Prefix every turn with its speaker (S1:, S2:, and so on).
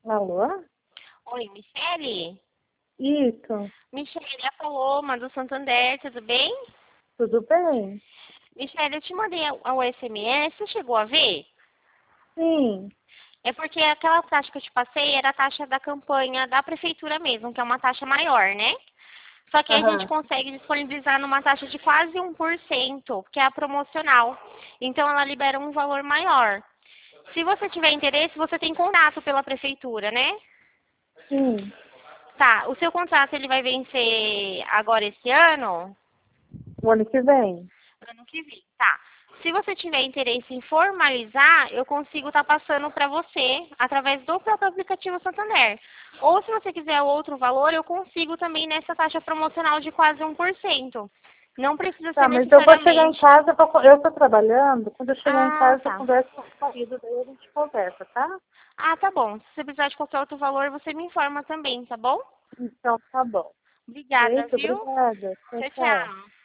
S1: Alô?
S2: Oi, Michele?
S1: Isso,
S2: Michele, é a Paloma do Santander, tudo bem?
S1: tudo bem?
S2: Michele, eu te mandei o SMS, você chegou a ver?
S1: Sim,
S2: É porque aquela taxa que eu te passei era a taxa da campanha da prefeitura mesmo, que é uma taxa maior, né? Só que aí a gente
S1: aham.
S2: consegue disponibilizar numa taxa de quase 1%, que é a promocional. Então ela libera um valor maior. Se você tiver interesse, você tem contato pela prefeitura, né?
S1: Sim,
S2: Tá, o seu contrato ele vai vencer agora esse ano?
S1: o ano que vem.
S2: Ano que vem, tá. Se você tiver interesse em formalizar, eu consigo estar passando para você através do próprio aplicativo Santander. Ou se você quiser outro valor, eu consigo também nessa taxa promocional de quase 1%. Não precisa ser
S1: Tá, mas eu vou chegar em
S2: necessariamente.
S1: casa, eu tô trabalhando, quando eu chegar em
S2: Ah,
S1: casa eu
S2: tá.
S1: converso com o marido, daí a gente conversa, tá?
S2: Ah, tá bom. Se você precisar de qualquer outro valor, você me informa também, tá bom?
S1: Então tá bom.
S2: Obrigada,
S1: Feito,
S2: viu?
S1: obrigada. Tchau,
S2: Tchau,
S1: tchau.
S2: tchau.